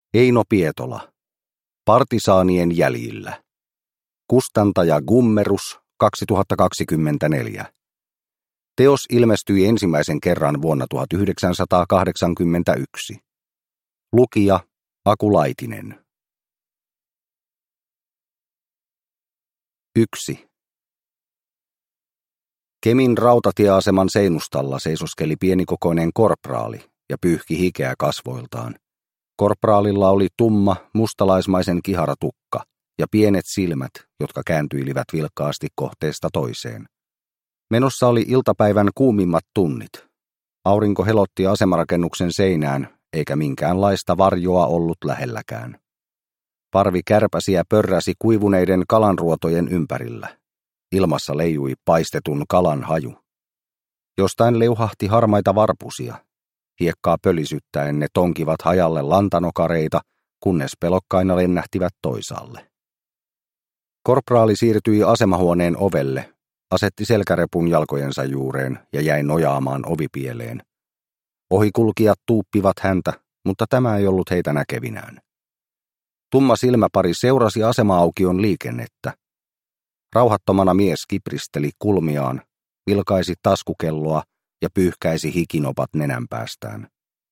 Eino Pietola. Partisaanien jäljillä. Kustantaja Gummerus 2024. Teos ilmestyi ensimmäisen kerran vuonna 1981. Lukija Aku Laitinen. 1. Kemin rautatieaseman seinustalla seisoskeli pienikokoinen korpraali ja pyyhki hikeä kasvoiltaan. Korpraalilla oli tumma, mustalaismaisen kihara tukka ja pienet silmät, jotka kääntyilivät vilkkaasti kohteesta toiseen. Menossa oli iltapäivän kuumimmat tunnit. Aurinko helotti asemarakennuksen seinään, eikä minkäänlaista varjoa ollut lähelläkään. Parvi kärpäsiä pörräsi kuivuneiden kalanruotojen ympärillä. Ilmassa leijui paistetun kalan haju. Jostain leuhahti harmaita varpusia. Hiekkaa pölisyttäen ne tonkivat hajalle lantanokareita, kunnes pelokkaina lennähtivät toisaalle. Korpraali siirtyi asemahuoneen ovelle, asetti selkärepun jalkojensa juureen ja jäi nojaamaan ovipieleen. Ohikulkijat tuuppivat häntä, mutta tämä ei ollut heitä näkevinään. Tumma silmäpari seurasi asema-aukion liikennettä. Rauhattomana mies kipristeli kulmiaan, vilkaisi taskukelloa ja pyyhkäisi hikinopat nenänpäästään.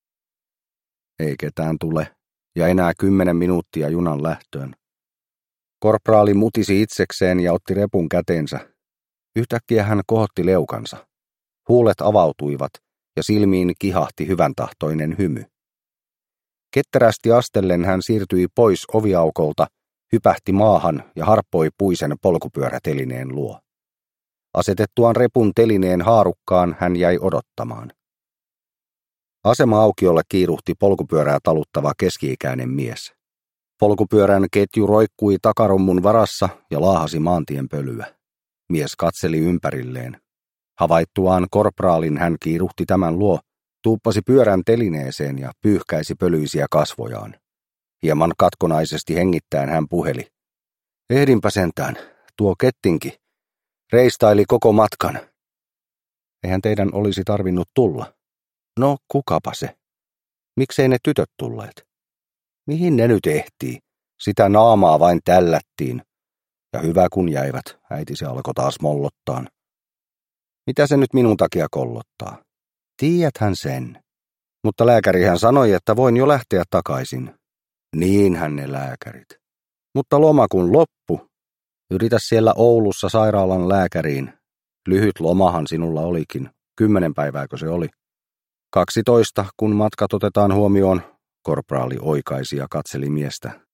Ei ketään tule, ja enää 10 minuuttia junan lähtöön. Korpraali mutisi itsekseen ja otti repun käteensä. Yhtäkkiä hän kohotti leukansa. Huulet avautuivat, ja silmiin kihahti hyväntahtoinen hymy. Ketterästi astellen hän siirtyi pois oviaukolta, hypähti maahan ja harppoi puisen polkupyörätelineen luo. Asetettuaan repun telineen haarukkaan hän jäi odottamaan. Asema-aukiolle kiiruhti polkupyörää taluttava keski-ikäinen mies. Polkupyörän ketju roikkui takarummun varassa ja laahasi maantien pölyä. Mies katseli ympärilleen. Havaittuaan korpraalin hän kiiruhti tämän luo, tuuppasi pyörän telineeseen ja pyyhkäisi pölyisiä kasvojaan. Hieman katkonaisesti hengittäen hän puheli. Ehdinpä sentään, tuo kettinki. Reistaili koko matkan. Eihän teidän olisi tarvinnut tulla. No, kukapa se? Miksei ne tytöt tulleet? Mihin ne nyt ehtii? Sitä naamaa vain tällättiin. Ja hyvä kun jäivät, äiti se alkoi taas mollottaan. Mitä se nyt minun takia kollottaa? Tiedäthän sen. Mutta lääkärihän sanoi, että voin jo lähteä takaisin. Niinhän ne lääkärit. Mutta loma kun loppu. Yritä siellä Oulussa sairaalan lääkäriin. Lyhyt lomahan sinulla olikin. 10 päivääkö se oli? 12, kun matkat otetaan huomioon. Korpraali oikaisi ja katseli miestä.